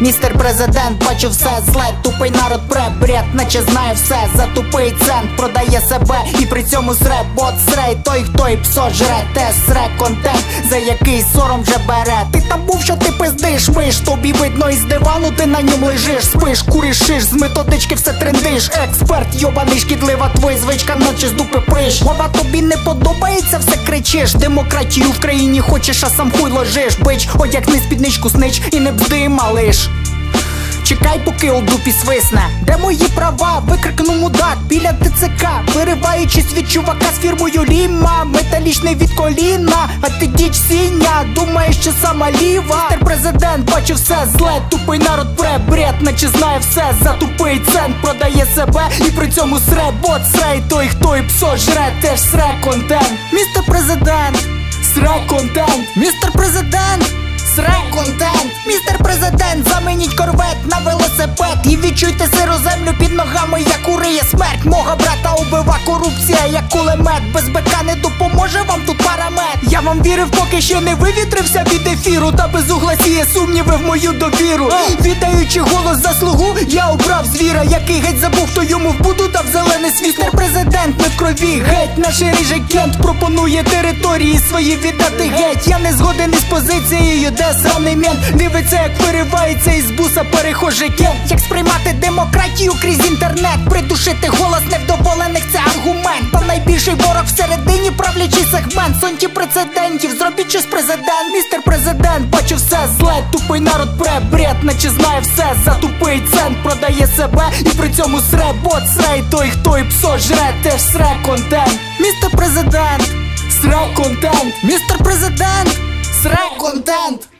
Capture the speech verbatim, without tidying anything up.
Містер президент, бачу все зле, тупий народ пре, бред, наче знає все, за тупий цент продає себе і при цьому сре, бот срей, той хто і псо жре, те сре контент, за який сором вже бере. Ти там був, що ти пиздиш, миш, тобі видно із дивану, ти на ньому лежиш, спиш, куриш, шиш, з методички все трендиш, експерт, йобаний, шкідлива твоя звичка, наче з дупи приш. Мова тобі не подобається, все кричиш, демократію в країні хочеш, а сам хуй ложиш, бич, одягни спідничку снич і не бзди, малиш. Чекай, поки у дупі свисне. Де мої права? Викрикнув мудак біля ТЦК, вириваючись від чувака з фірмою Ліма, металічний від коліна, а ти діч сіня, думаєш, що сама ліва. Містер президент, бачу все зле, тупий народ пре, бред, наче знає все, за тупий цент продає себе і при цьому сре, бот срей, той хто і псо жре, теж сре контент. Містер президент, сре контент. Містер президент, сре контент. Містер президент, замініть корвет на велосипед і відчуйте сиру землю під ногами, як уриє смерть. Мого брата убива корупція, як кулемет. Без бика не допоможе вам тут парамет. Я вам вірив, поки ще не вивітрився від ефіру, та без угла сіє сумніви в мою довіру. Віддаючи голос заслугу, я обрав звіра, який геть забув, хто йому в буду дав зелений світ. Містер президент, ми в крові, геть наш ріже кент пропонує території свої віддати геть. Я не згоден із позицією, де сраний мент дивиться, як виривається із буса перехожий кент. Як сприймати демократію крізь інтернет, придушити голос невдоволених – це аргумент. Та найбільший ворог всередині правлячий сегмент. Сонті прецедентів, зробіть щось президент. Містер президент, бачу все зле, тупий народ пре, бред, наче знає все, за тупий цент продає себе і при цьому сре, бот срей, той хто і псо жре, теж сре контент. Містер президент, сре контент. Містер президент, сре контент.